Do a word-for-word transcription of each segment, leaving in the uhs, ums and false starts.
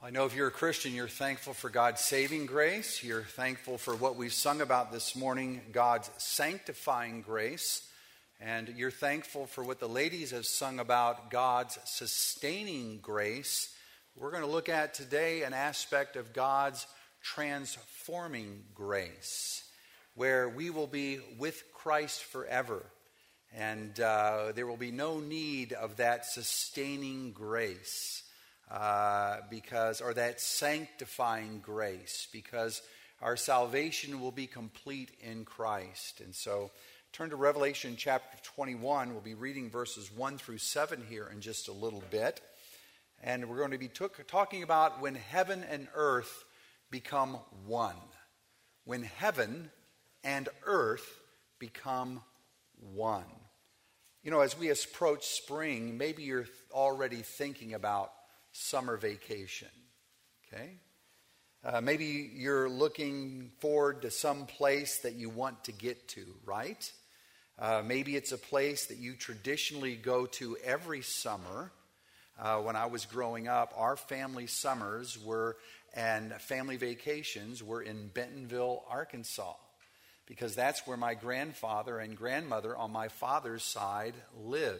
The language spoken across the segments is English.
I know if you're a Christian, you're thankful for God's saving grace. You're thankful for what we've sung about this morning, God's sanctifying grace. And you're thankful for what the ladies have sung about, God's sustaining grace. We're going to look at today an aspect of God's transforming grace, where we will be with Christ forever. And uh, there will be no need of that sustaining grace. Uh, because, or that sanctifying grace, because our salvation will be complete in Christ. And so turn to Revelation chapter twenty-one. We'll be reading verses one through seven here in just a little bit. And we're going to be took, talking about when heaven and earth become one. When heaven and earth become one. You know, as we approach spring, maybe you're already thinking about summer vacation, okay? Uh, maybe you're looking forward to some place that you want to get to, right? Uh, maybe it's a place that you traditionally go to every summer. Uh, when I was growing up, our family summers were, and family vacations were in Bentonville, Arkansas, because that's where my grandfather and grandmother on my father's side lived.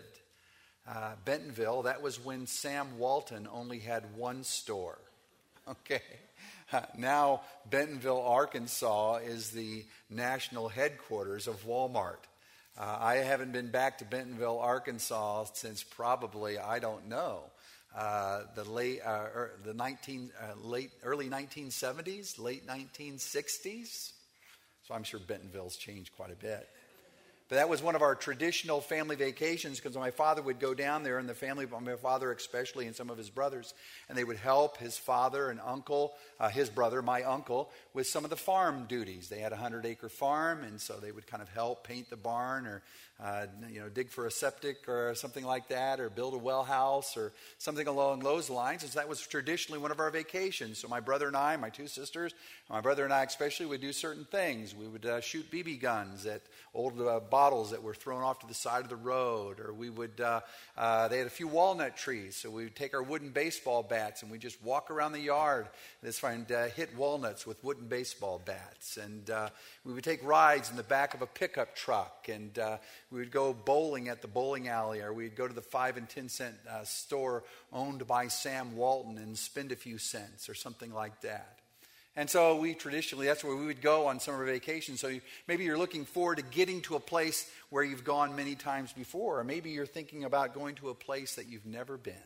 Uh, Bentonville, that was when Sam Walton only had one store. Okay. Uh, now Bentonville, Arkansas is the national headquarters of Walmart. Uh, I haven't been back to Bentonville, Arkansas since probably, I don't know, uh, the late, uh, er, the nineteen, uh, late, early nineteen seventies, late nineteen sixties. So I'm sure Bentonville's changed quite a bit. But that was one of our traditional family vacations, because my father would go down there, and the family, my father especially, and some of his brothers, and they would help his father and uncle, uh, his brother, my uncle, with some of the farm duties. They had a hundred-acre farm, and so they would kind of help paint the barn, or uh, you know, dig for a septic or something like that, or build a well house, or something along those lines. And so that was traditionally one of our vacations. So my brother and I, my two sisters, my brother and I especially, would do certain things. We would uh, shoot B B guns at old uh, bottles that were thrown off to the side of the road, or we would, uh, uh, they had a few walnut trees, so we would take our wooden baseball bats and we just walk around the yard and just find, uh, hit walnuts with wooden baseball bats. And uh, we would take rides in the back of a pickup truck, and uh, we would go bowling at the bowling alley, or we'd go to the five and ten cent uh, store owned by Sam Walton and spend a few cents or something like that. And so we traditionally, that's where we would go on summer vacation. So you, maybe you're looking forward to getting to a place where you've gone many times before. Or maybe you're thinking about going to a place that you've never been.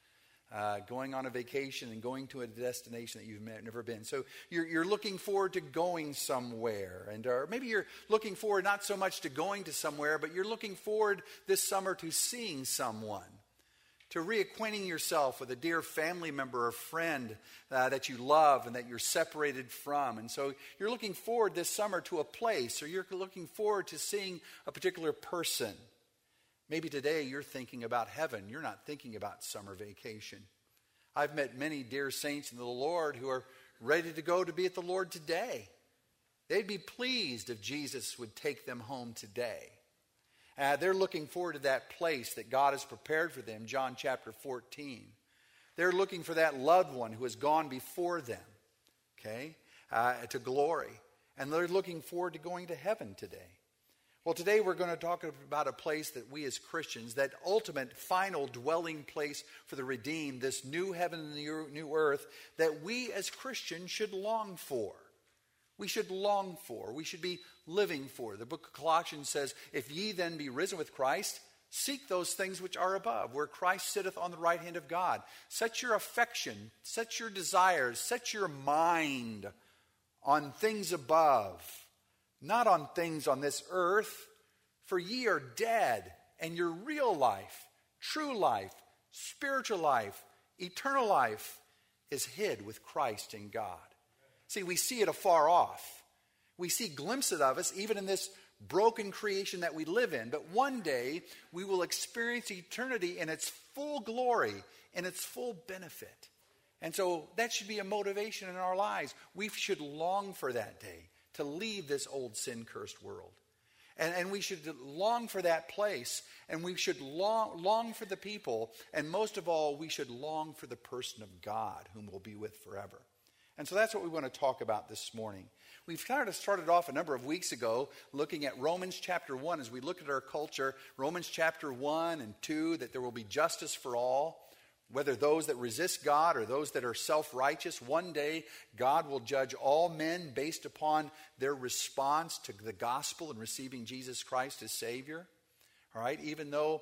Uh, going on a vacation and going to a destination that you've never been. So you're, you're looking forward to going somewhere. And or maybe you're looking forward not so much to going to somewhere, but you're looking forward this summer to seeing someone, to reacquainting yourself with a dear family member or friend uh, that you love and that you're separated from. And so you're looking forward this summer to a place, or you're looking forward to seeing a particular person. Maybe today you're thinking about heaven. You're not thinking about summer vacation. I've met many dear saints in the Lord who are ready to go to be at the Lord today. They'd be pleased if Jesus would take them home today. Uh, they're looking forward to that place that God has prepared for them, John chapter fourteen. They're looking for that loved one who has gone before them, okay, uh, to glory. And they're looking forward to going to heaven today. Well, today we're going to talk about a place that we as Christians, that ultimate, final dwelling place for the redeemed, this new heaven and the new earth, that we as Christians should long for. We should long for. We should be living for. The book of Colossians says, if ye then be risen with Christ, seek those things which are above, where Christ sitteth on the right hand of God. Set your affection, set your desires, set your mind on things above, not on things on this earth. For ye are dead, and your real life, true life, spiritual life, eternal life is hid with Christ in God. See, we see it afar off. We see glimpses of us even in this broken creation that we live in. But one day we will experience eternity in its full glory, in its full benefit. And so that should be a motivation in our lives. We should long for that day, to leave this old sin-cursed world. And, and we should long for that place, and we should long, long for the people, and most of all, we should long for the person of God, whom we'll be with forever. And so that's what we want to talk about this morning. We've kind of started off a number of weeks ago looking at Romans chapter one. As we look at our culture, Romans chapter one and two, that there will be justice for all. Whether those that resist God or those that are self-righteous, one day God will judge all men based upon their response to the gospel and receiving Jesus Christ as Savior. All right, even though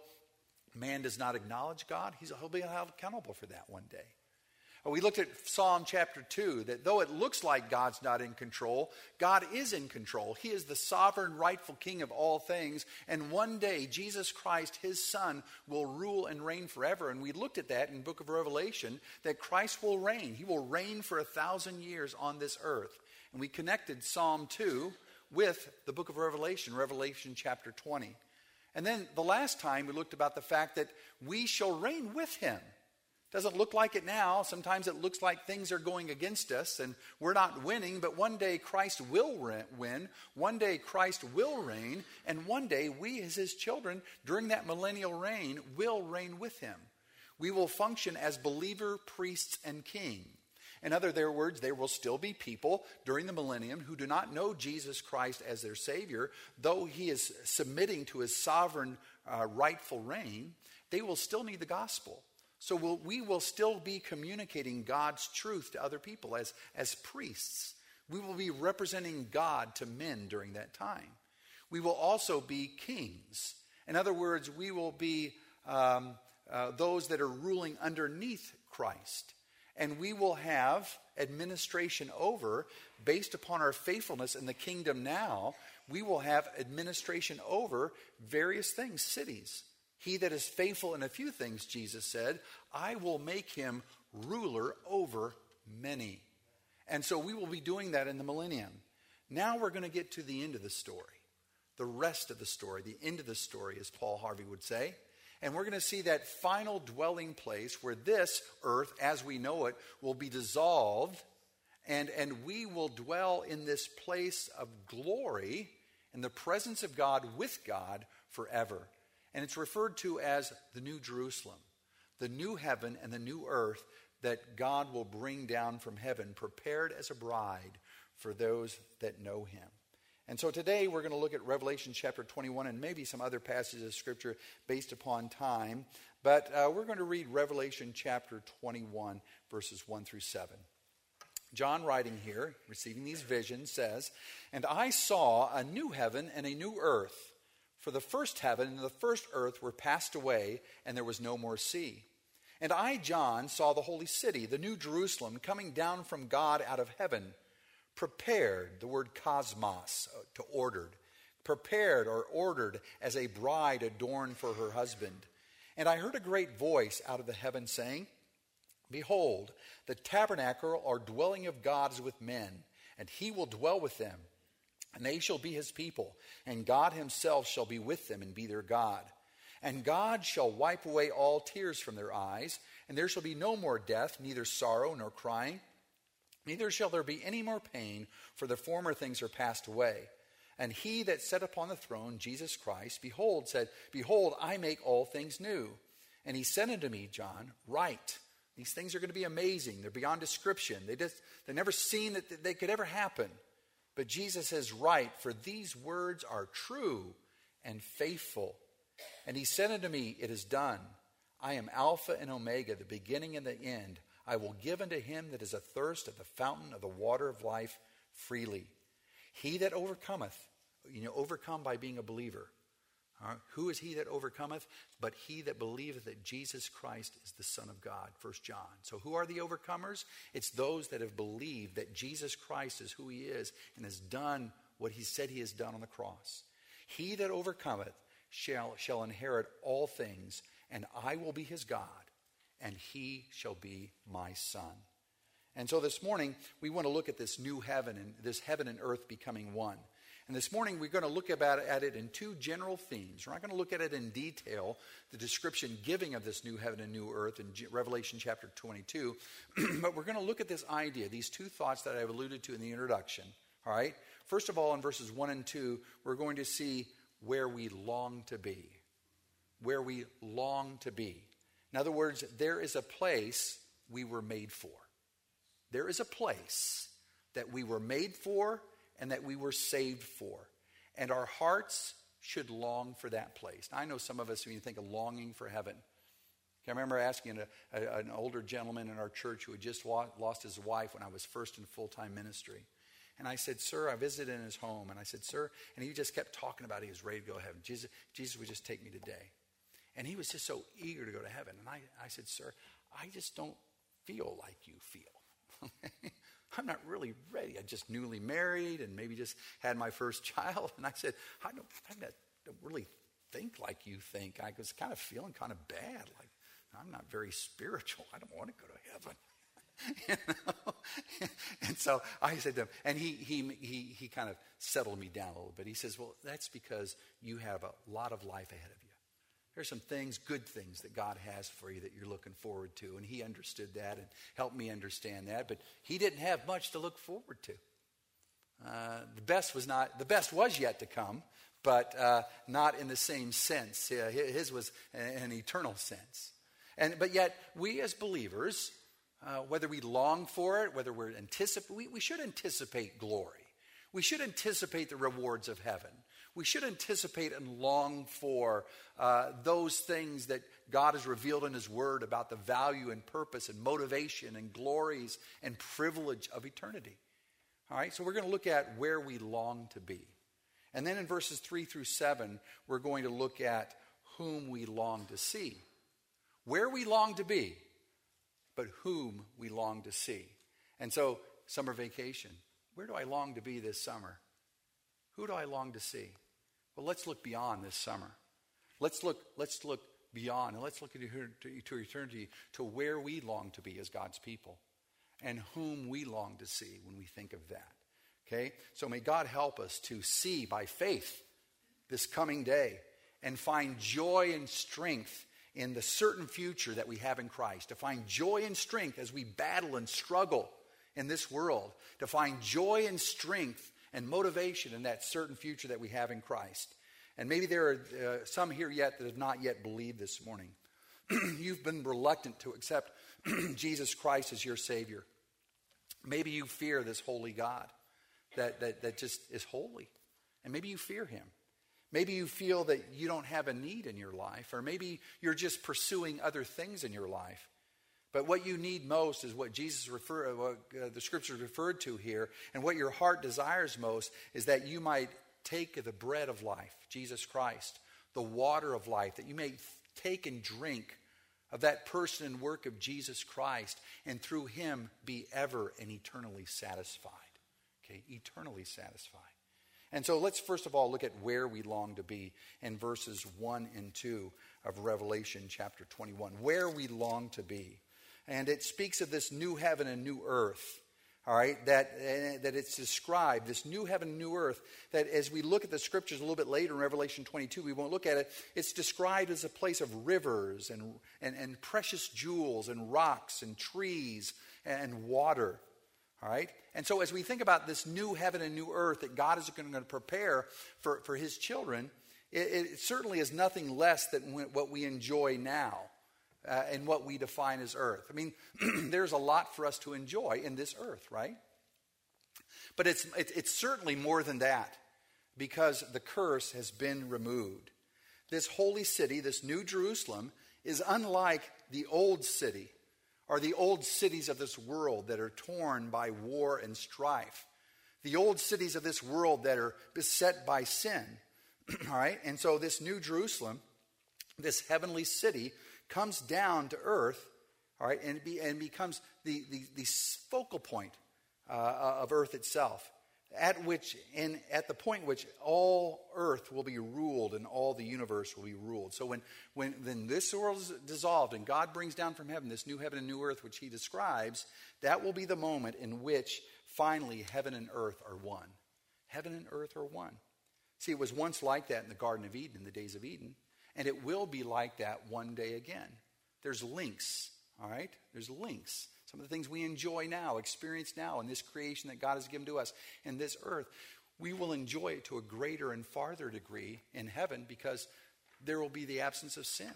man does not acknowledge God, he's, he'll be held accountable for that one day. We looked at Psalm chapter two, that though it looks like God's not in control, God is in control. He is the sovereign, rightful King of all things. And one day, Jesus Christ, his Son, will rule and reign forever. And we looked at that in the book of Revelation, that Christ will reign. He will reign for a thousand years on this earth. And we connected Psalm two with the book of Revelation, Revelation chapter twenty. And then the last time we looked about the fact that we shall reign with him. Doesn't look like it now. Sometimes it looks like things are going against us and we're not winning, but one day Christ will win. One day Christ will reign, and one day we as his children during that millennial reign will reign with him. We will function as believer, priests, and king. In other words, there will still be people during the millennium who do not know Jesus Christ as their Savior, though he is submitting to his sovereign uh, rightful reign. They will still need the gospel. So we'll, we will still be communicating God's truth to other people as, as priests. We will be representing God to men during that time. We will also be kings. In other words, we will be um, uh, those that are ruling underneath Christ. And we will have administration over, based upon our faithfulness in the kingdom now, we will have administration over various things, cities. He that is faithful in a few things, Jesus said, I will make him ruler over many. And so we will be doing that in the millennium. Now we're going to get to the end of the story. The rest of the story, the end of the story, as Paul Harvey would say. And we're going to see that final dwelling place where this earth, as we know it, will be dissolved. And, and we will dwell in this place of glory in the presence of God, with God, forever. And it's referred to as the New Jerusalem, the new heaven and the new earth that God will bring down from heaven, prepared as a bride for those that know him. And so today we're going to look at Revelation chapter twenty-one and maybe some other passages of Scripture based upon time. But uh, we're going to read Revelation chapter twenty-one, verses one through seven. John, writing here, receiving these visions, says, "And I saw a new heaven and a new earth. For the first heaven and the first earth were passed away, and there was no more sea. And I, John, saw the holy city, the new Jerusalem, coming down from God out of heaven, prepared," the word cosmos, to ordered, prepared or ordered as a bride adorned for her husband. And I heard a great voice out of the heaven saying, "Behold, the tabernacle or dwelling of God is with men, and he will dwell with them. And they shall be his people, and God himself shall be with them and be their God. And God shall wipe away all tears from their eyes, and there shall be no more death, neither sorrow nor crying. Neither shall there be any more pain, for the former things are passed away. And he that sat upon the throne, Jesus Christ, behold, said, Behold, I make all things new. And he said unto me, John, write. These things are going to be amazing. They're beyond description. They just, they've never seen that they could ever happen. But Jesus says, write, for these words are true and faithful. And he said unto me, It is done. I am Alpha and Omega, the beginning and the end. I will give unto him that is athirst of the fountain of the water of life freely. He that overcometh, you know, overcome by being a believer. Right? Who is he that overcometh? But he that believeth that Jesus Christ is the Son of God. First John. So who are the overcomers? It's those that have believed that Jesus Christ is who he is and has done what he said he has done on the cross. He that overcometh shall, shall inherit all things, and I will be his God, and he shall be my son. And so this morning, we want to look at this new heaven and this heaven and earth becoming one. And this morning, we're going to look about it, at it in two general themes. We're not going to look at it in detail, the description giving of this new heaven and new earth in Revelation chapter twenty-two. But we're going to look at this idea, these two thoughts that I've alluded to in the introduction. All right? First of all, in verses one and two, we're going to see where we long to be. Where we long to be. In other words, there is a place we were made for. There is a place that we were made for and that we were saved for. And our hearts should long for that place. Now, I know some of us, when you think of longing for heaven, I remember asking a, a, an older gentleman in our church who had just lost his wife when I was first in full-time ministry. And I said, sir, I visited in his home. And I said, sir, and he just kept talking about he was ready to go to heaven. Jesus, Jesus would just take me today. And he was just so eager to go to heaven. And I, I said, sir, I just don't feel like you feel. I'm not really ready. I just newly married and maybe just had my first child. And I said, I don't, I don't really think like you think. I was kind of feeling kind of bad, like I'm not very spiritual. I don't want to go to heaven. You know? And so I said to him, and he, he, he, he kind of settled me down a little bit. He says, well, that's because you have a lot of life ahead of you. There's some things, good things that God has for you that you're looking forward to. And he understood that and helped me understand that. But he didn't have much to look forward to. Uh, the best was not, the best was yet to come, but uh, not in the same sense. Uh, his was an eternal sense. And but yet, we as believers, uh, whether we long for it, whether we're anticipate, we, we should anticipate glory. We should anticipate the rewards of heaven. We should anticipate and long for uh, those things that God has revealed in his word about the value and purpose and motivation and glories and privilege of eternity. All right, so we're going to look at where we long to be. And then in verses three through seven, we're going to look at whom we long to see. Where we long to be, but whom we long to see. And so, summer vacation. Where do I long to be this summer? Who do I long to see? Well, let's look beyond this summer. Let's look, let's look beyond, and let's look into to eternity, to where we long to be as God's people, and whom we long to see when we think of that. Okay? So may God help us to see by faith this coming day and find joy and strength in the certain future that we have in Christ, to find joy and strength as we battle and struggle in this world, to find joy and strength and motivation in that certain future that we have in Christ. And maybe there are uh, some here yet that have not yet believed this morning. You've been reluctant to accept Jesus Christ as your Savior. Maybe you fear this holy God that, that, that just is holy. And maybe you fear him. Maybe you feel that you don't have a need in your life, or maybe you're just pursuing other things in your life. But what you need most is what Jesus refer, what uh, the scriptures referred to here, and what your heart desires most is that you might take the bread of life, Jesus Christ, the water of life, that you may take and drink of that person and work of Jesus Christ, and through him be ever and eternally satisfied. Okay, eternally satisfied. And so let's first of all look at where we long to be in verses one and two of Revelation chapter twenty-one. Where we long to be. And it speaks of this new heaven and new earth. All right, that, uh, that it's described, this new heaven and new earth, that as we look at the scriptures a little bit later in Revelation twenty-two, we won't look at it, it's described as a place of rivers and, and, and precious jewels and rocks and trees and water. All right, and so as we think about this new heaven and new earth that God is going to prepare for, for his children, it, it certainly is nothing less than what we enjoy now. Uh, and what we define as earth. I mean, there's a lot for us to enjoy in this earth, right? But it's, it, it's certainly more than that, because the curse has been removed. This holy city, this new Jerusalem, is unlike the old city or the old cities of this world that are torn by war and strife. The old cities of this world that are beset by sin. All right? And so this new Jerusalem, this heavenly city, comes down to earth, all right, and, be, and becomes the, the, the focal point uh, of earth itself, at which, and at the point in which all earth will be ruled and all the universe will be ruled. So when, when then this world is dissolved and God brings down from heaven this new heaven and new earth, which he describes, that will be the moment in which finally heaven and earth are one. Heaven and earth are one. See, it was once like that in the Garden of Eden, in the days of Eden. And it will be like that one day again. There's links, all right? There's links. Some of the things we enjoy now, experience now in this creation that God has given to us in this earth we will enjoy it to a greater and farther degree in heaven because there will be the absence of sin.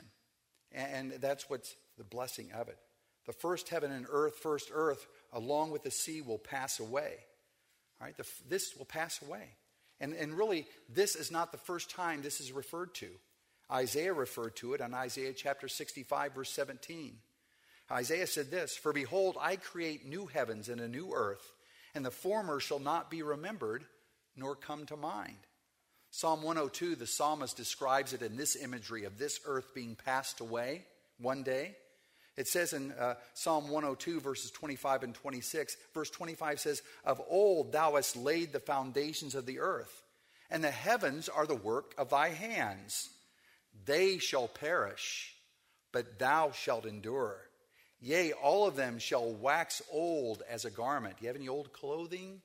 And that's what's the blessing of it. The first heaven and earth, first earth, along with the sea, will pass away. All right, the, this will pass away. And, and really, this is not the first time this is referred to. Isaiah referred to it in Isaiah chapter sixty-five, verse seventeen. Isaiah said this, "For behold, I create new heavens and a new earth, and the former shall not be remembered, nor come to mind." Psalm one oh two, the psalmist describes it in this imagery of this earth being passed away one day. It says in uh, Psalm one oh two, verses twenty-five and twenty-six, verse twenty-five says, "Of old thou hast laid the foundations of the earth, and the heavens are the work of thy hands. They shall perish, but thou shalt endure. Yea, all of them shall wax old as a garment." You have any old clothing?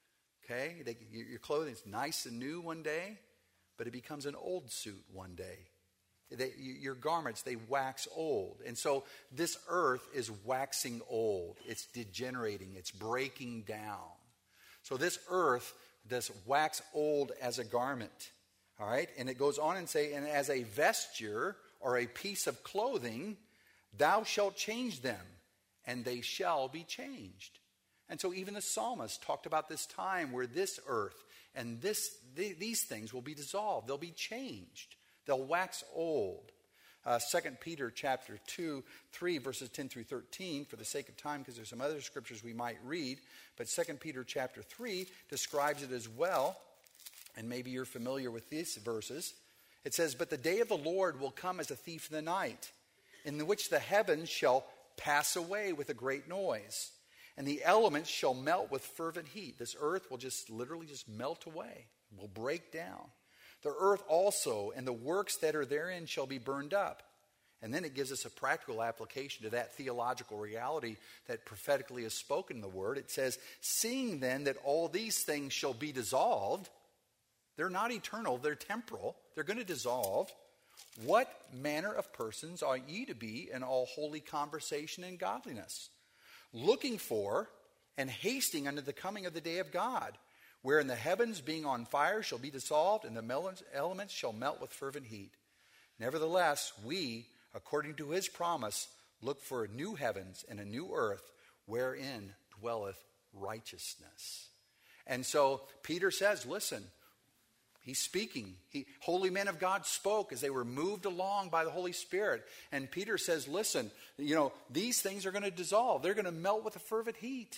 Okay, they, your clothing is nice and new one day, but it becomes an old suit one day. They, your garments, they wax old. And so this earth is waxing old. It's degenerating. It's breaking down. So this earth does wax old as a garment. All right? And it goes on and say, "And as a vesture or a piece of clothing, thou shalt change them, and they shall be changed." And so even the psalmist talked about this time where this earth and this th- these things will be dissolved. They'll be changed. They'll wax old. Uh, Second Peter chapter two, three, verses ten through thirteen, for the sake of time, because there's some other scriptures we might read. But Second Peter chapter three describes it as well. And maybe you're familiar with these verses. It says, "But the day of the Lord will come as a thief in the night, in which the heavens shall pass away with a great noise, and the elements shall melt with fervent heat." This earth will just literally just melt away, will break down. "The earth also and the works that are therein shall be burned up." And then it gives us a practical application to that theological reality that prophetically is spoken in the word. It says, "Seeing then that all these things shall be dissolved," they're not eternal, they're temporal, they're going to dissolve, "what manner of persons ought ye to be in all holy conversation and godliness, looking for and hasting unto the coming of the day of God, wherein the heavens being on fire shall be dissolved, and the elements shall melt with fervent heat. Nevertheless, we, according to his promise, look for new heavens and a new earth, wherein dwelleth righteousness." And so Peter says, listen, he's speaking. He, holy men of God spoke as they were moved along by the Holy Spirit. And Peter says, listen, you know, these things are going to dissolve. They're going to melt with a fervent heat.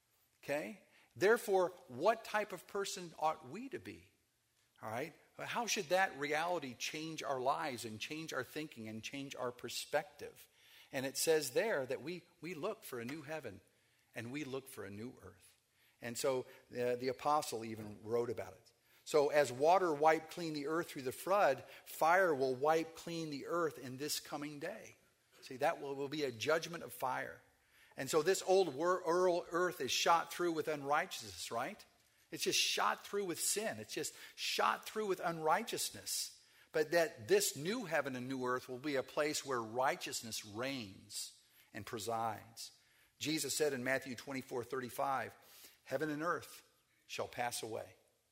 Okay? Therefore, what type of person ought we to be? All right? How should that reality change our lives and change our thinking and change our perspective? And it says there that we, we look for a new heaven and we look for a new earth. And so uh, the apostle even wrote about it. So as water wiped clean the earth through the flood, fire will wipe clean the earth in this coming day. See, that will, will be a judgment of fire. And so this old wor- earth is shot through with unrighteousness, right? It's just shot through with sin. It's just shot through with unrighteousness. But that this new heaven and new earth will be a place where righteousness reigns and presides. Jesus said in Matthew twenty-four thirty-five, "Heaven and earth shall pass away,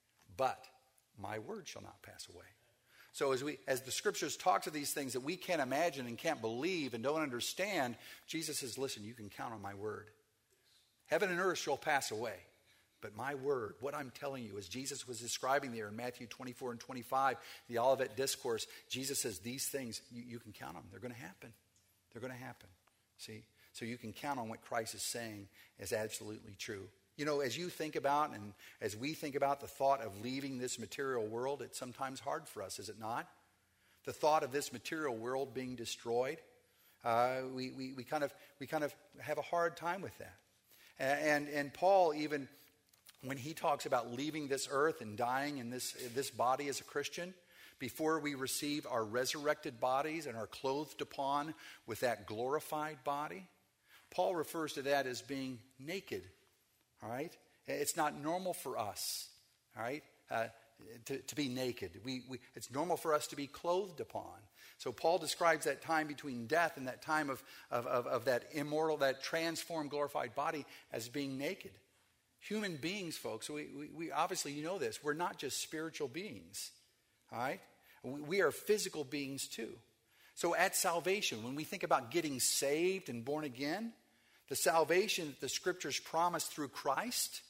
but my word shall not pass away." So as we, as the scriptures talk to these things that we can't imagine and can't believe and don't understand, Jesus says, listen, you can count on my word. Heaven and earth shall pass away, but my word, what I'm telling you, as Jesus was describing there in Matthew twenty-four and twenty-five, the Olivet Discourse, Jesus says these things, you, you can count on them. They're going to happen. They're going to happen. See? So you can count on what Christ is saying is absolutely true. You know, as you think about and as we think about the thought of leaving this material world, it's sometimes hard for us, is it not? The thought of this material world being destroyed, uh, we, we, we, kind of, we kind of have a hard time with that. And, and Paul, even when he talks about leaving this earth and dying in this, this body as a Christian, before we receive our resurrected bodies and are clothed upon with that glorified body, Paul refers to that as being naked. All right? It's not normal for us, all right, uh, to, to be naked. We, we, it's normal for us to be clothed upon. So Paul describes that time between death and that time of, of, of, of that immortal, that transformed, glorified body as being naked. Human beings, folks, we, we, we obviously, you know this, we're not just spiritual beings, all right? We, we are physical beings too. So at salvation, when we think about getting saved and born again, the salvation that the Scriptures promise through Christ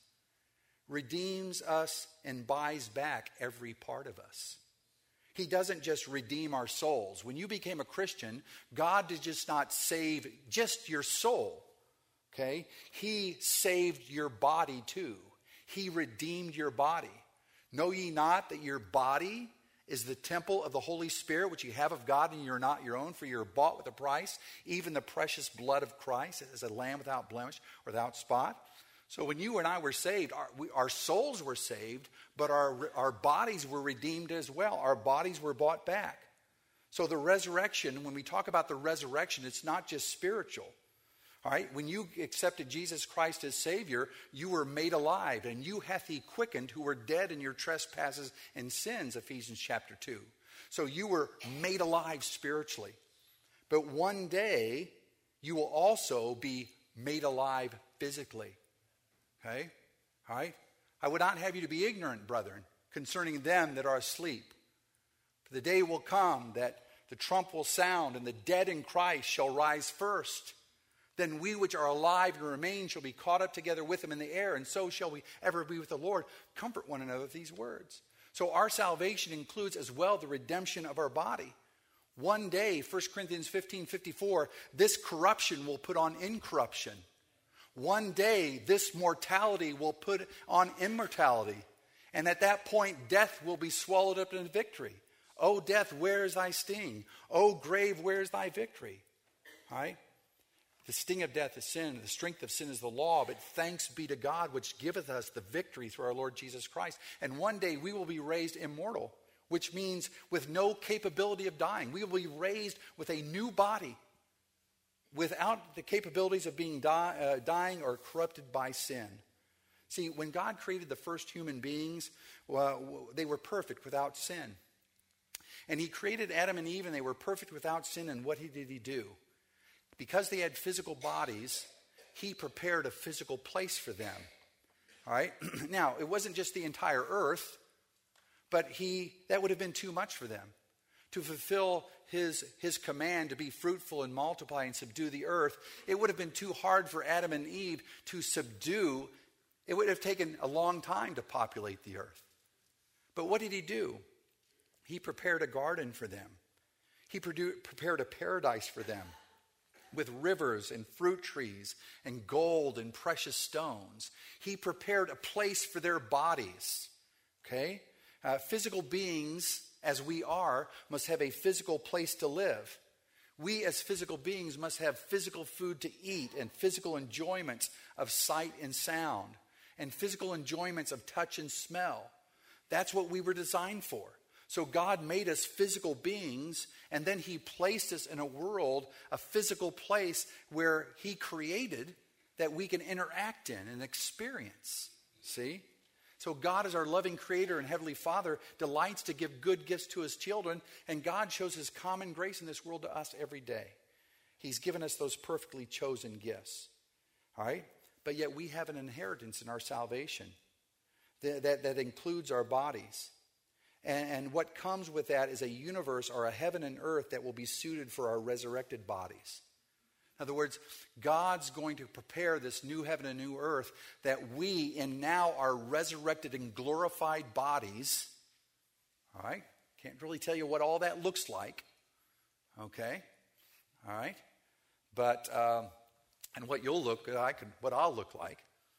redeems us and buys back every part of us. He doesn't just redeem our souls. When you became a Christian, God did just not save just your soul, okay? He saved your body too. He redeemed your body. Know ye not that your body is the temple of the Holy Spirit, which you have of God, and you're not your own, for you're bought with a price, even the precious blood of Christ, as a lamb without blemish or without spot. So when you and I were saved, our, we, our souls were saved, but our, our bodies were redeemed as well. Our bodies were bought back. So the resurrection, when we talk about the resurrection, it's not just spiritual. All right, when you accepted Jesus Christ as Savior, you were made alive, and you hath he quickened who were dead in your trespasses and sins, Ephesians chapter two. So you were made alive spiritually. But one day, you will also be made alive physically. Okay? All right? I would not have you to be ignorant, brethren, concerning them that are asleep. For the day will come that the trump will sound, and the dead in Christ shall rise first. Then we which are alive and remain shall be caught up together with them in the air, and so shall we ever be with the Lord. Comfort one another with these words. So our salvation includes as well the redemption of our body. One day, First Corinthians fifteen fifty-four, this corruption will put on incorruption. One day, this mortality will put on immortality. And at that point, death will be swallowed up in victory. O death, where is thy sting? O grave, where is thy victory? All right? The sting of death is sin, the strength of sin is the law, but thanks be to God which giveth us the victory through our Lord Jesus Christ. And one day we will be raised immortal, which means with no capability of dying. We will be raised with a new body, without the capabilities of being die, uh, dying or corrupted by sin. See, when God created the first human beings, uh, they were perfect without sin. And he created Adam and Eve, and they were perfect without sin, and what did he do? Because they had physical bodies, he prepared a physical place for them. All right? Now, it wasn't just the entire earth, but he that would have been too much for them. To fulfill his, his command to be fruitful and multiply and subdue the earth, it would have been too hard for Adam and Eve to subdue. It would have taken a long time to populate the earth. But what did he do? He prepared a garden for them. He produ- prepared a paradise for them, with rivers and fruit trees and gold and precious stones. He prepared a place for their bodies. Okay? Uh, physical beings, as we are, must have a physical place to live. We as physical beings must have physical food to eat and physical enjoyments of sight and sound and physical enjoyments of touch and smell. That's what we were designed for. So God made us physical beings, and then he placed us in a world, a physical place where he created that we can interact in and experience. See? So God, as our loving creator and heavenly Father, delights to give good gifts to his children, and God shows his common grace in this world to us every day. He's given us those perfectly chosen gifts. All right? But yet we have an inheritance in our salvation that, that, that includes our bodies. And, and what comes with that is a universe or a heaven and earth that will be suited for our resurrected bodies. In other words, God's going to prepare this new heaven and new earth that we in now are resurrected and glorified bodies. All right? Can't really tell you what all that looks like. Okay? All right? But, um, and what you'll look like and what I'll look like.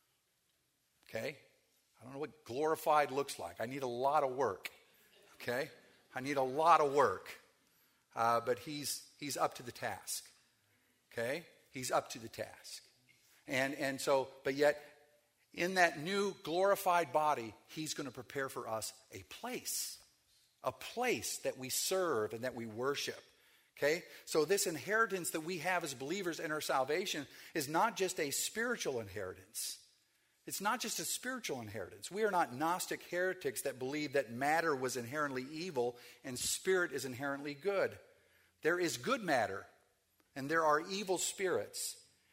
Okay? I don't know what glorified looks like. I need a lot of work. Okay? I need a lot of work. Uh, but he's he's up to the task. Okay? He's up to the task. And and so, but yet, in that new glorified body, he's going to prepare for us a place. A place that we serve and that we worship. Okay? So this inheritance that we have as believers in our salvation is not just a spiritual inheritance. It's not just a spiritual inheritance. We are not Gnostic heretics that believe that matter was inherently evil and spirit is inherently good. There is good matter and there are evil spirits.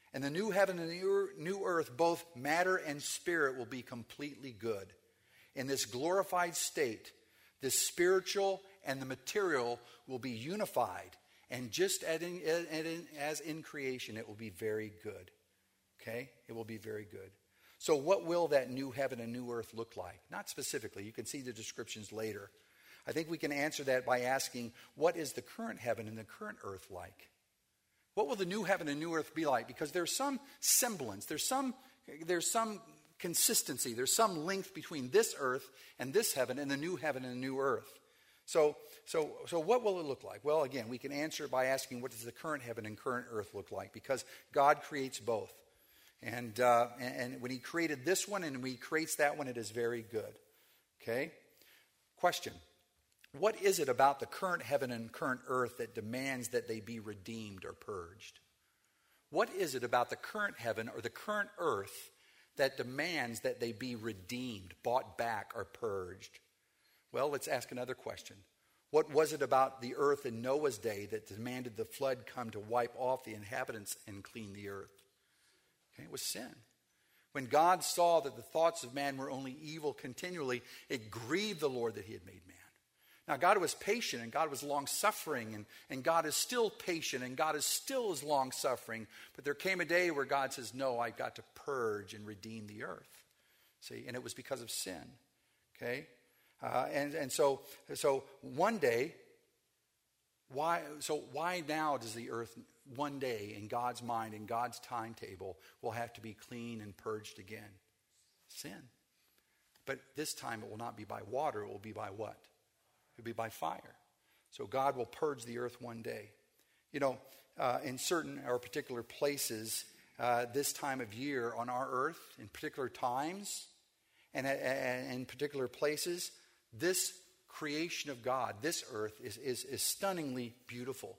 And the new heaven and the new earth, both matter and spirit, will be completely good. In this glorified state, the spiritual and the material will be unified. And just as in, as in creation, it will be very good. Okay? It will be very good. So what will that new heaven and new earth look like? Not specifically. You can see the descriptions later. I think we can answer that by asking, what is the current heaven and the current earth like? What will the new heaven and new earth be like? Because there's some semblance, there's some, there's some consistency, there's some length between this earth and this heaven and the new heaven and the new earth. So, so, so what will it look like? Well, again, we can answer by asking, what does the current heaven and current earth look like? Because God creates both. And, uh, and, and when he created this one and when he creates that one, it is very good. Okay? Question. What is it about the current heaven and current earth that demands that they be redeemed or purged? What is it about the current heaven or the current earth that demands that they be redeemed, bought back, or purged? Well, let's ask another question. What was it about the earth in Noah's day that demanded the flood come to wipe off the inhabitants and clean the earth? Okay, it was sin. When God saw that the thoughts of man were only evil continually, it grieved the Lord that he had made man. Now, God was patient and God was long-suffering, and, and God is still patient and God is still as long-suffering. But there came a day where God says, no, I've got to purge and redeem the earth. See, and it was because of sin. Okay? Uh, and and so, so one day, why, so why now does the earth, one day in God's mind, in God's timetable, will have to be clean and purged again? Sin. But this time it will not be by water, it will be by what? It will be by fire. So God will purge the earth one day. You know, uh, in certain or particular places, uh, this time of year on our earth, in particular times, and uh, in particular places, this creation of God, this earth, is, is, is stunningly beautiful.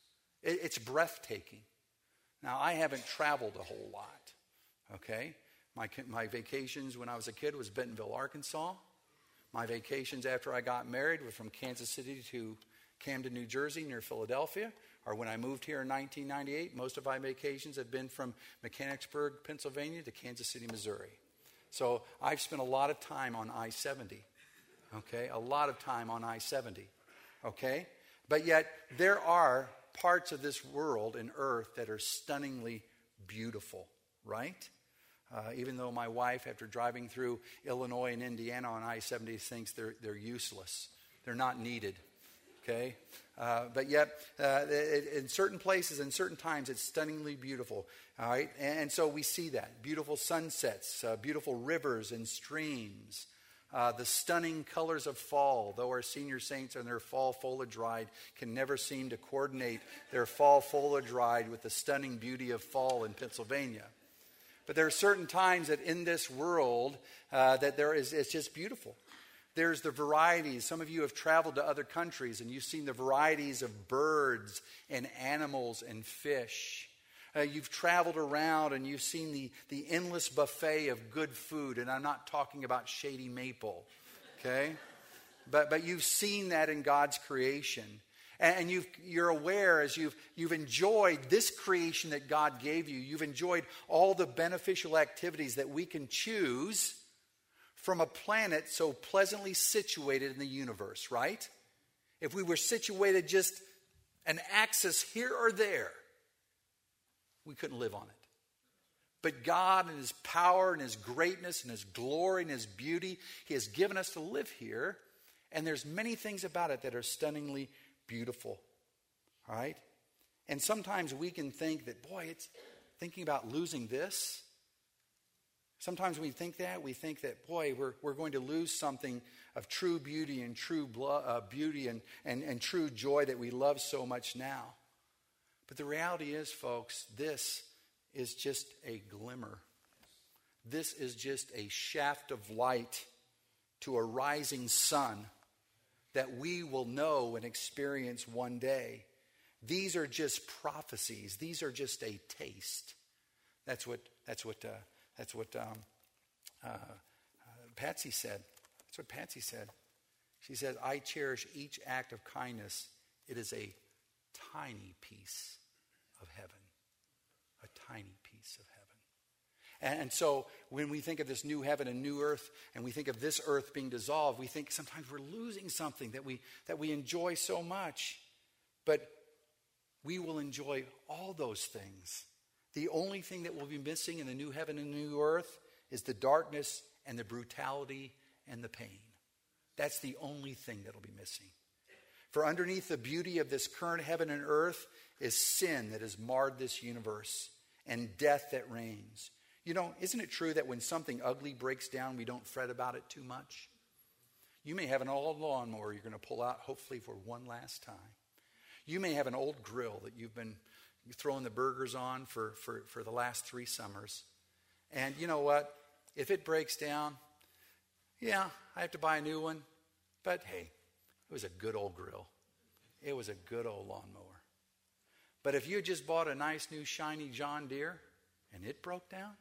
It, it's breathtaking. Now, I haven't traveled a whole lot, okay? My, my vacations when I was a kid was Bentonville, Arkansas. My vacations after I got married were from Kansas City to Camden, New Jersey, near Philadelphia. Or when I moved here in nineteen ninety-eight, most of my vacations have been from Mechanicsburg, Pennsylvania to Kansas City, Missouri. So I've spent a lot of time on I seventy. Okay, a lot of time on I seventy. Okay, but yet there are parts of this world and earth that are stunningly beautiful, right? Uh, even though my wife, after driving through Illinois and Indiana on I seventy, thinks they're they're useless. They're not needed. Okay, uh, but yet uh, it, in certain places and certain times, it's stunningly beautiful. All right, and, and so we see that beautiful sunsets, uh, beautiful rivers and streams. Uh, the stunning colors of fall, though our senior saints and their fall foliage ride can never seem to coordinate their fall foliage ride with the stunning beauty of fall in Pennsylvania. But there are certain times that in this world uh, that there is, it's just beautiful. There's the varieties. Some of you have traveled to other countries and you've seen the varieties of birds and animals and fish. Uh, you've traveled around and you've seen the, the endless buffet of good food. And I'm not talking about Shady Maple, okay? But, but you've seen that in God's creation. And you've, you're aware as you've, you've enjoyed this creation that God gave you, you've enjoyed all the beneficial activities that we can choose from a planet so pleasantly situated in the universe, right? If we were situated just an axis here or there, we couldn't live on it. But God in his power and his greatness and his glory and his beauty, he has given us to live here. And there's many things about it that are stunningly beautiful, all right? And sometimes we can think that, boy, it's thinking about losing this. Sometimes when we think that, we think that, boy, we're, we're going to lose something of true beauty and true blo- uh, beauty and, and, and true joy that we love so much now. But the reality is, folks, this is just a glimmer. This is just a shaft of light to a rising sun that we will know and experience one day. These are just prophecies. These are just a taste. That's what that's what uh, that's what um, uh, uh, Patsy said. That's what Patsy said. She said, "I cherish each act of kindness. It is a tiny piece of heaven, a tiny piece." peace of heaven. And, and so when we think of this new heaven and new earth, and we think of this earth being dissolved, we think sometimes we're losing something that we that we enjoy so much. But we will enjoy all those things. The only thing that will be missing in the new heaven and new earth is the darkness and the brutality and the pain. That's the only thing that will be missing. For underneath the beauty of this current heaven and earth is sin that has marred this universe and death that reigns. You know, isn't it true that when something ugly breaks down, we don't fret about it too much? You may have an old lawnmower you're going to pull out, hopefully for one last time. You may have an old grill that you've been throwing the burgers on for, for, for the last three summers. And you know what? If it breaks down, yeah, I have to buy a new one. But hey, it was a good old grill. It was a good old lawnmower. But if you just bought a nice new shiny John Deere and it broke down,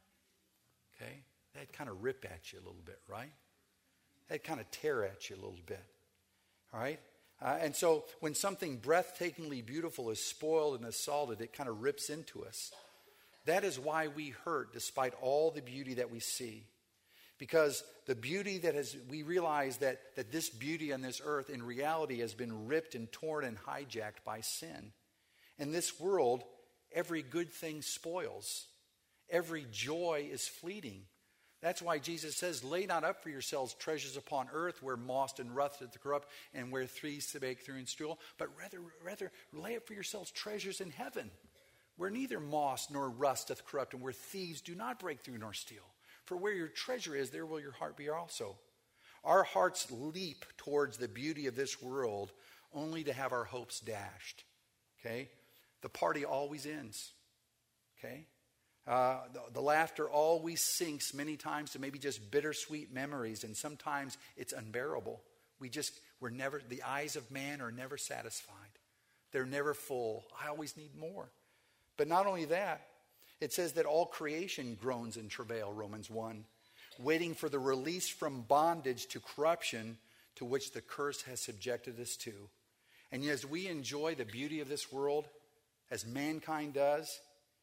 okay, that'd kind of rip at you a little bit, right? That'd kind of tear at you a little bit, all right? Uh, and so when something breathtakingly beautiful is spoiled and assaulted, it kind of rips into us. That is why we hurt despite all the beauty that we see. Because the beauty that has, we realize that, that this beauty on this earth in reality has been ripped and torn and hijacked by sin. In this world, every good thing spoils. Every joy is fleeting. That's why Jesus says, lay not up for yourselves treasures upon earth where moss and rust doth corrupt and where thieves break through and steal, but rather, rather lay up for yourselves treasures in heaven where neither moss nor rust doth corrupt and where thieves do not break through nor steal. For where your treasure is, there will your heart be also. Our hearts leap towards the beauty of this world only to have our hopes dashed. Okay? The party always ends. Okay? Uh, the, the laughter always sinks many times to maybe just bittersweet memories, and sometimes it's unbearable. We just, we're never, the eyes of man are never satisfied. They're never full. I always need more. But not only that, it says that all creation groans in travail, Romans one, waiting for the release from bondage to corruption to which the curse has subjected us to. And as we enjoy the beauty of this world, as mankind does,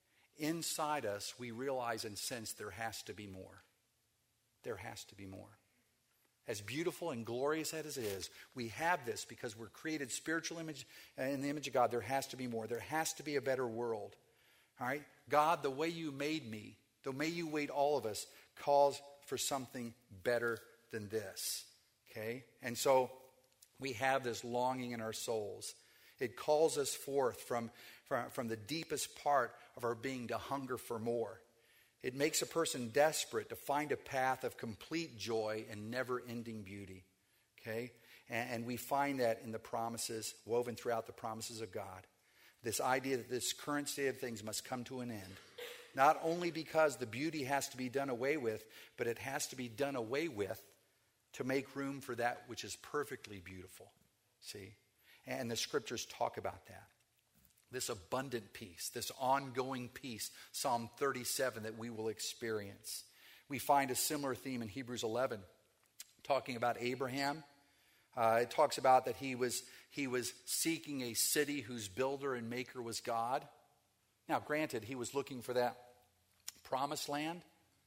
inside us, we realize and sense there has to be more. There has to be more. As beautiful and glorious as it is, we have this because we're created spiritual image in the image of God. There has to be more. There has to be a better world. All right? God, the way you made me, the way you made all of us, calls for something better than this. Okay? And so we have this longing in our souls. It calls us forth from, from, from the deepest part of our being to hunger for more. It makes a person desperate to find a path of complete joy and never-ending beauty. Okay? And, and we find that in the promises, woven throughout the promises of God. This idea that this current state of things must come to an end. Not only because the beauty has to be done away with, but it has to be done away with to make room for that which is perfectly beautiful. See? And the scriptures talk about that. This abundant peace, this ongoing peace, Psalm thirty-seven, that we will experience. We find a similar theme in Hebrews eleven, talking about Abraham. Uh, it talks about that he was, he was seeking a city whose builder and maker was God. Now, granted, he was looking for that promised land,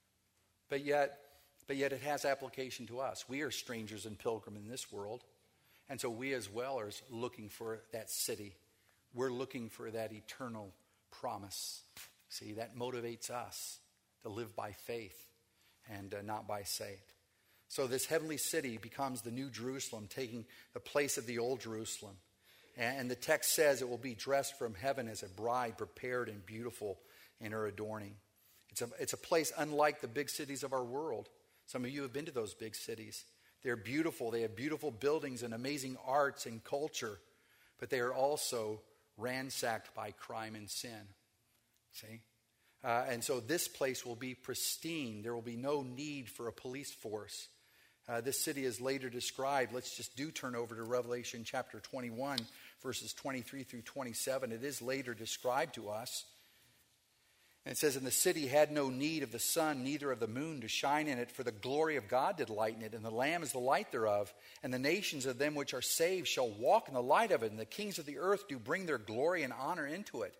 but yet, but yet it has application to us. We are strangers and pilgrim in this world, and so we as well are looking for that city. We're looking for that eternal promise. See, that motivates us to live by faith and uh, not by sight. So this heavenly city becomes the new Jerusalem, taking the place of the old Jerusalem. And, and the text says it will be dressed from heaven as a bride, prepared and beautiful in her adorning. It's a, it's a place unlike the big cities of our world. Some of you have been to those big cities. They're beautiful. They have beautiful buildings and amazing arts and culture. But they are also ransacked by crime and sin. See? Uh, and so this place will be pristine. There will be no need for a police force. Uh, this city is later described. Let's just do turn over to Revelation chapter twenty-one, verses twenty-three through twenty-seven. It is later described to us. And it says, and the city had no need of the sun, neither of the moon to shine in it, for the glory of God did lighten it, and the Lamb is the light thereof. And the nations of them which are saved shall walk in the light of it, and the kings of the earth do bring their glory and honor into it.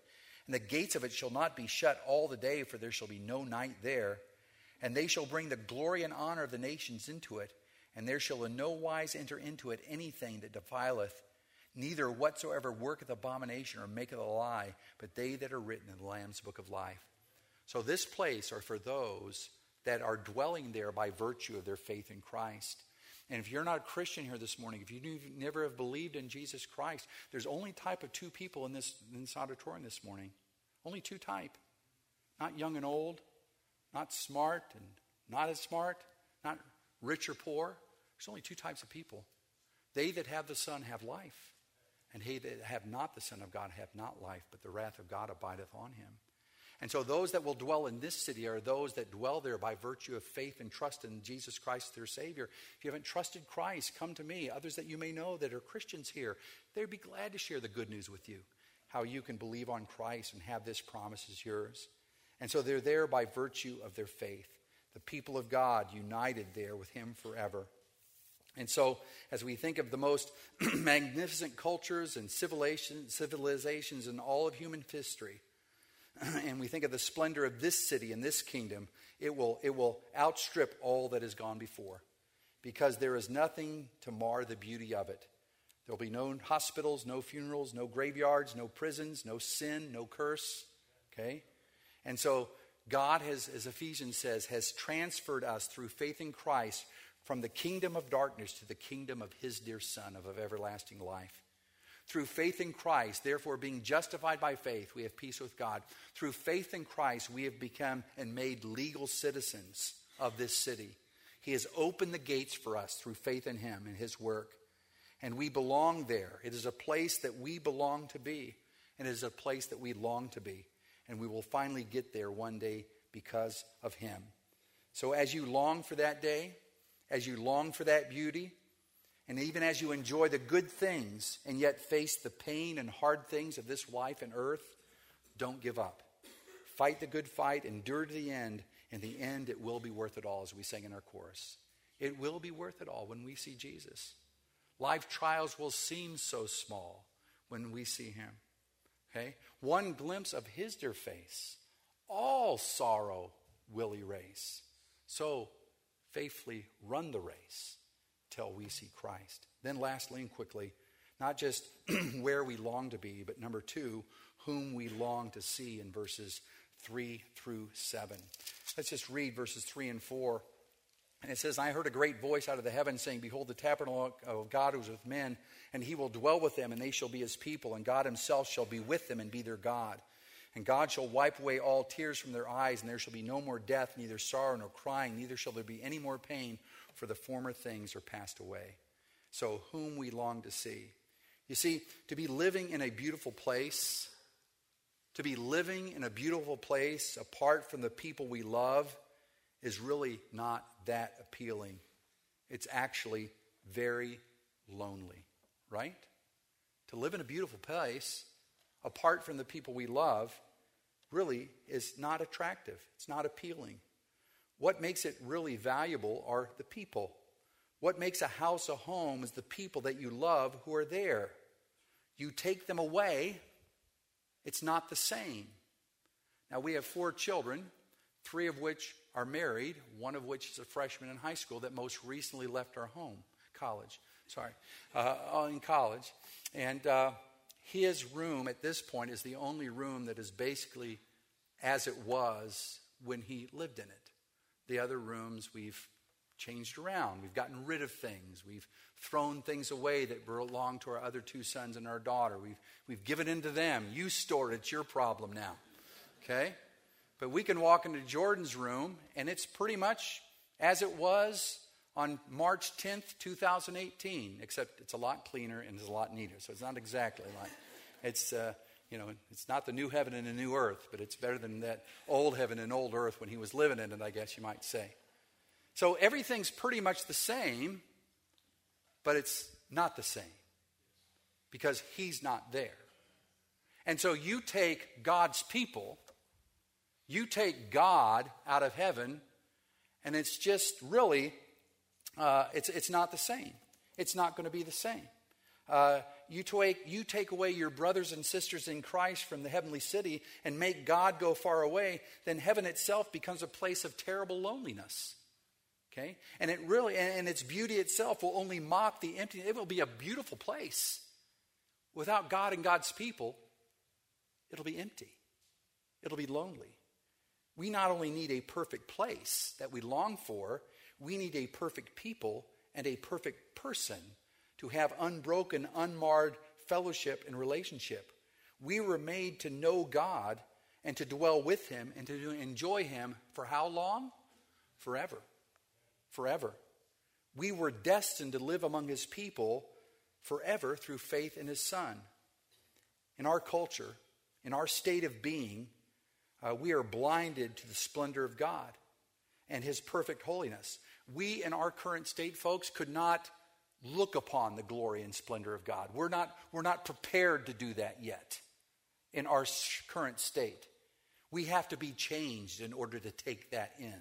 And the gates of it shall not be shut all the day, for there shall be no night there. And they shall bring the glory and honor of the nations into it, and there shall in no wise enter into it anything that defileth, neither whatsoever worketh abomination or maketh a lie, but they that are written in the Lamb's book of life. So this place are for those that are dwelling there by virtue of their faith in Christ. And if you're not a Christian here this morning, if you never have believed in Jesus Christ, there's only type of two people in this, in this auditorium this morning. Only two type. Not young and old, not smart and not as smart, not rich or poor. There's only two types of people. They that have the Son have life, and they that have not the Son of God have not life, but the wrath of God abideth on him. And so those that will dwell in this city are those that dwell there by virtue of faith and trust in Jesus Christ, their Savior. If you haven't trusted Christ, come to me. Others that you may know that are Christians here, they'd be glad to share the good news with you, how you can believe on Christ and have this promise as yours. And so they're there by virtue of their faith. The people of God united there with him forever. And so as we think of the most magnificent cultures and civilizations, civilizations in all of human history, and we think of the splendor of this city and this kingdom, it will, it will outstrip all that has gone before, because there is nothing to mar the beauty of it. There will be no hospitals, no funerals, no graveyards, no prisons, no sin, no curse. Okay? And so God has, as Ephesians says, has transferred us through faith in Christ from the kingdom of darkness to the kingdom of his dear Son of, of everlasting life. Through faith in Christ, therefore being justified by faith, we have peace with God. Through faith in Christ, we have become and made legal citizens of this city. He has opened the gates for us through faith in him and his work. And we belong there. It is a place that we belong to be. And it is a place that we long to be. And we will finally get there one day because of him. So as you long for that day, as you long for that beauty, and even as you enjoy the good things and yet face the pain and hard things of this life and earth, don't give up. Fight the good fight, endure to the end. In the end, it will be worth it all, as we sang in our chorus. It will be worth it all when we see Jesus. Life trials will seem so small when we see him. Okay? One glimpse of his dear face, all sorrow will erase. So faithfully run the race till we see Christ. Then lastly and quickly, not just where we long to be, but number two, whom we long to see in verses three through seven. Let's just read verses three and four. And it says, I heard a great voice out of the heavens saying, behold, the tabernacle of God is with men, and he will dwell with them, and they shall be his people, and God himself shall be with them and be their God. And God shall wipe away all tears from their eyes, and there shall be no more death, neither sorrow nor crying, neither shall there be any more pain, for the former things are passed away. So whom we long to see. You see, to be living in a beautiful place, to be living in a beautiful place apart from the people we love is really not that appealing. It's actually very lonely, right? To live in a beautiful place apart from the people we love really is not attractive. It's not appealing. What makes it really valuable are the people. What makes a house a home is the people that you love who are there. You take them away, it's not the same. Now, we have four children, three of which are married, one of which is a freshman in high school that most recently left our home, college, sorry, uh, in college. And uh, his room at this point is the only room that is basically as it was when he lived in it. The other rooms we've changed around. We've gotten rid of things. We've thrown things away that belong to our other two sons and our daughter. We've, we've given in to them. You store it. It's your problem now. Okay? But we can walk into Jordan's room, and it's pretty much as it was on March tenth, twenty eighteen, except it's a lot cleaner and it's a lot neater. So it's not exactly like, it's, uh, you know, it's not the new heaven and the new earth, but it's better than that old heaven and old earth when he was living in it, I guess you might say. So everything's pretty much the same, but it's not the same because he's not there. And so you take God's people, you take God out of heaven, and it's just really, uh, it's, it's not the same. It's not going to be the same. Uh, you, take, you take away your brothers and sisters in Christ from the heavenly city and make God go far away, then heaven itself becomes a place of terrible loneliness. Okay? And it really, and, and its beauty itself will only mock the empty. It will be a beautiful place. Without God and God's people, it'll be empty. It'll be lonely. We not only need a perfect place that we long for, we need a perfect people and a perfect person to have unbroken, unmarred fellowship and relationship. We were made to know God and to dwell with him and to enjoy him for how long? Forever. Forever. We were destined to live among his people forever through faith in his Son. In our culture, in our state of being, uh, we are blinded to the splendor of God and his perfect holiness. We, in our current state, folks, could not look upon the glory and splendor of God. We're not, we're not prepared to do that yet in our current state. We have to be changed in order to take that in.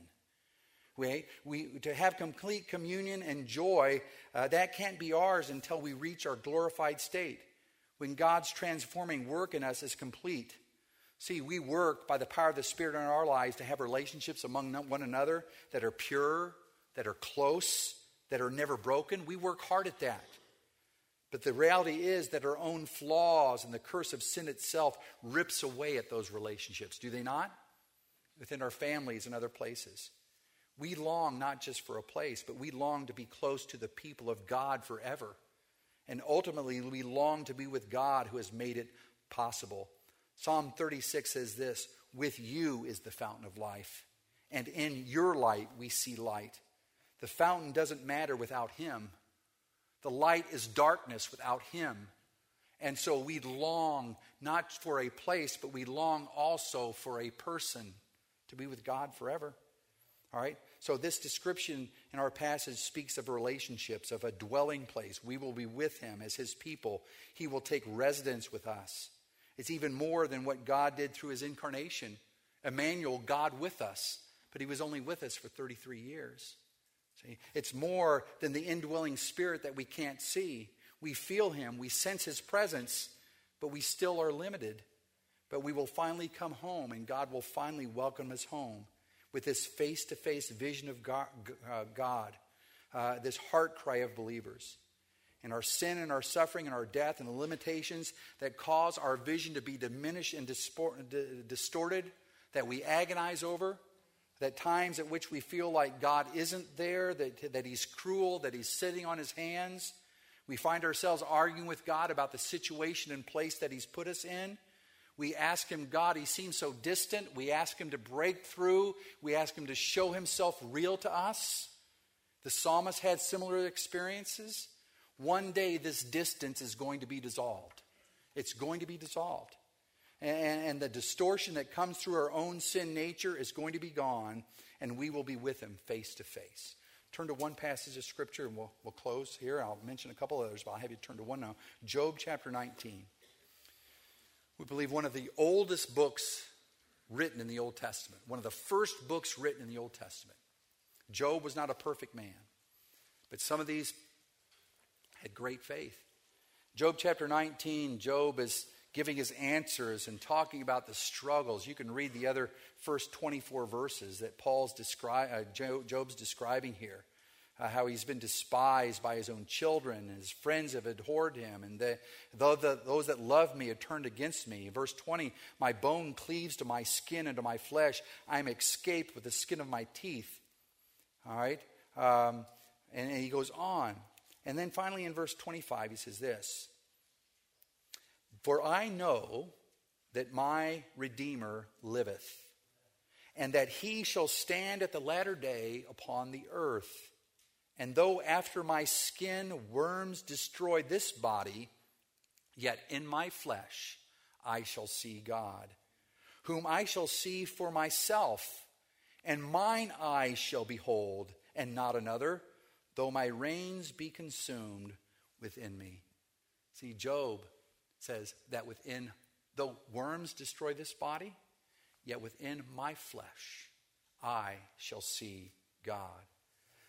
We, we, to have complete communion and joy, uh, that can't be ours until we reach our glorified state, when God's transforming work in us is complete. See, we work by the power of the Spirit in our lives to have relationships among one another that are pure, that are close, that are never broken. We work hard at that. But the reality is that our own flaws and the curse of sin itself rips away at those relationships. Do they not? Within our families and other places. We long not just for a place, but we long to be close to the people of God forever. And ultimately, we long to be with God who has made it possible. Psalm thirty-six says this, "With you is the fountain of life, and in your light we see light." The fountain doesn't matter without him. The light is darkness without him. And so we long not for a place, but we long also for a person to be with God forever. All right? So this description in our passage speaks of relationships, of a dwelling place. We will be with him as his people. He will take residence with us. It's even more than what God did through his incarnation. Emmanuel, God with us. But he was only with us for thirty-three years. See? It's more than the indwelling spirit that we can't see. We feel him. We sense his presence. But we still are limited. But we will finally come home, and God will finally welcome us home with this face-to-face vision of God, uh, God uh, this heart cry of believers. And our sin and our suffering and our death and the limitations that cause our vision to be diminished and dispor- d- distorted, that we agonize over, that times at which we feel like God isn't there, that, that he's cruel, that he's sitting on his hands. We find ourselves arguing with God about the situation and place that he's put us in. We ask him, God, he seems so distant. We ask him to break through. We ask him to show himself real to us. The psalmist had similar experiences. One day this distance is going to be dissolved. It's going to be dissolved. And, and the distortion that comes through our own sin nature is going to be gone, and we will be with him face to face. Turn to one passage of Scripture, and we'll, we'll close here. I'll mention a couple others, but I'll have you turn to one now. Job chapter nineteen. We believe one of the oldest books written in the Old Testament. One of the first books written in the Old Testament. Job was not a perfect man, but some of these had great faith. Job chapter nineteen, Job is giving his answers and talking about the struggles. You can read the other first twenty-four verses that Paul's descri- uh, Job's describing here. Uh, how he's been despised by his own children, and his friends have abhorred him, and the, though the, those that love me have turned against me. Verse twenty, my bone cleaves to my skin and to my flesh. I am escaped with the skin of my teeth. All right? Um, and, and he goes on. And then finally in verse twenty-five, he says this. For I know that my Redeemer liveth, and that he shall stand at the latter day upon the earth. And though after my skin worms destroy this body, yet in my flesh I shall see God, whom I shall see for myself, and mine eyes shall behold, and not another, though my reins be consumed within me. See, Job says that within, though worms destroy this body, yet within my flesh I shall see God.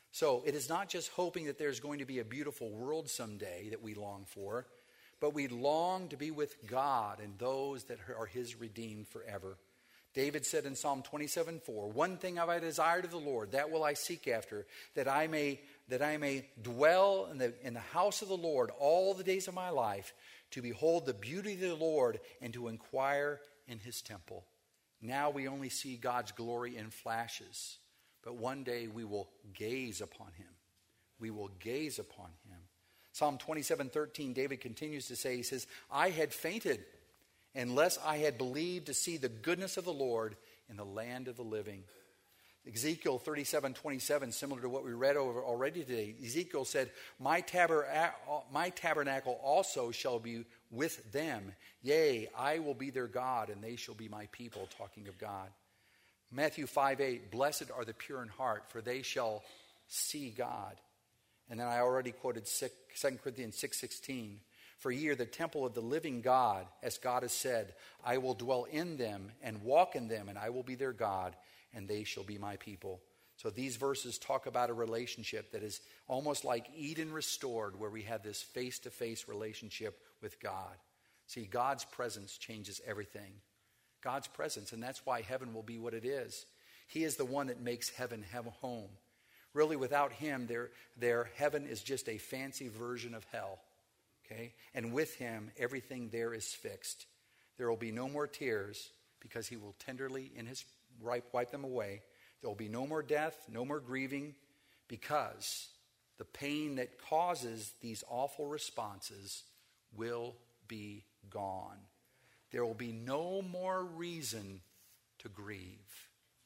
So it is not just hoping that there's going to be a beautiful world someday that we long for, but we long to be with God and those that are his redeemed forever. David said in Psalm twenty-seven four, one thing have I desired of the Lord, that will I seek after, that I may that I may dwell in the, in the house of the Lord all the days of my life, to behold the beauty of the Lord and to inquire in his temple. Now we only see God's glory in flashes, but one day we will gaze upon him. We will gaze upon him. Psalm twenty-seven thirteen, David continues to say, he says, I had fainted unless I had believed to see the goodness of the Lord in the land of the living. Ezekiel thirty-seven twenty-seven, similar to what we read over already today, Ezekiel said, my, taber- my tabernacle also shall be with them. Yea, I will be their God, and they shall be my people, talking of God. Matthew five eight, blessed are the pure in heart, for they shall see God. And then I already quoted Second Corinthians six sixteen. For ye are the temple of the living God, as God has said, I will dwell in them and walk in them, and I will be their God, and they shall be my people. So these verses talk about a relationship that is almost like Eden restored, where we have this face-to-face relationship with God. See, God's presence changes everything. God's presence, and that's why heaven will be what it is. He is the one that makes heaven have a home. Really, without him, their, their heaven is just a fancy version of hell. Okay? And with him, everything there is fixed. There will be no more tears, because he will tenderly in his right wipe them away. There will be no more death, no more grieving, because the pain that causes these awful responses will be gone. There will be no more reason to grieve.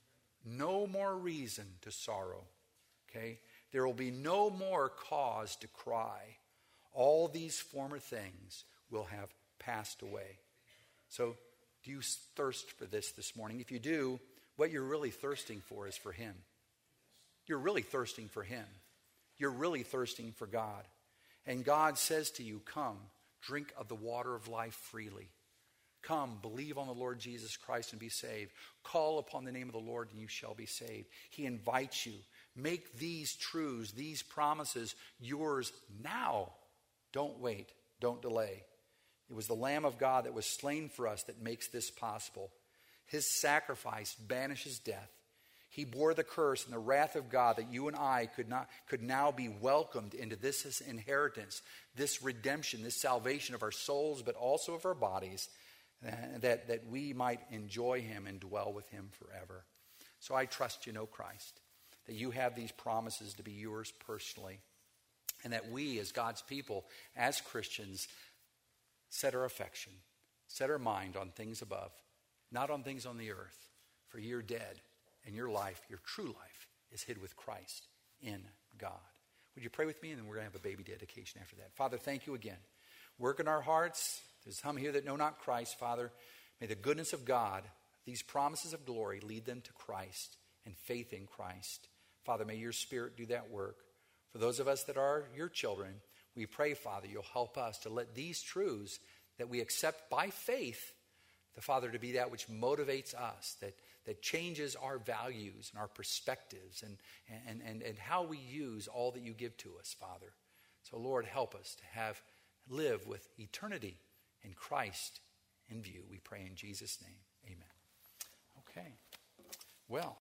No more reason to sorrow. Okay? There will be no more cause to cry. All these former things will have passed away. So, do you thirst for this this morning? If you do, what you're really thirsting for is for him. You're really thirsting for him. You're really thirsting for God. And God says to you, come, drink of the water of life freely. Come, believe on the Lord Jesus Christ and be saved. Call upon the name of the Lord and you shall be saved. He invites you. Make these truths, these promises yours now. Don't wait. Don't delay. It was the Lamb of God that was slain for us that makes this possible. His sacrifice banishes death. He bore the curse and the wrath of God that you and I could not could now be welcomed into this inheritance, this redemption, this salvation of our souls, but also of our bodies, uh, that, that we might enjoy him and dwell with him forever. So I trust you know Christ, that you have these promises to be yours personally, and that we as God's people, as Christians, set our affection, set our mind on things above, not on things on the earth, for you're dead. And your life, your true life, is hid with Christ in God. Would you pray with me? And then we're going to have a baby dedication after that. Father, thank you again. Work in our hearts. There's some here that know not Christ, Father. May the goodness of God, these promises of glory, lead them to Christ and faith in Christ. Father, may your Spirit do that work. For those of us that are your children, we pray, Father, you'll help us to let these truths that we accept by faith, the Father, to be that which motivates us, that that changes our values and our perspectives and, and, and, and how we use all that you give to us, Father. So, Lord, help us to have live with eternity in Christ in view. We pray in Jesus' name. Amen. Okay. Well.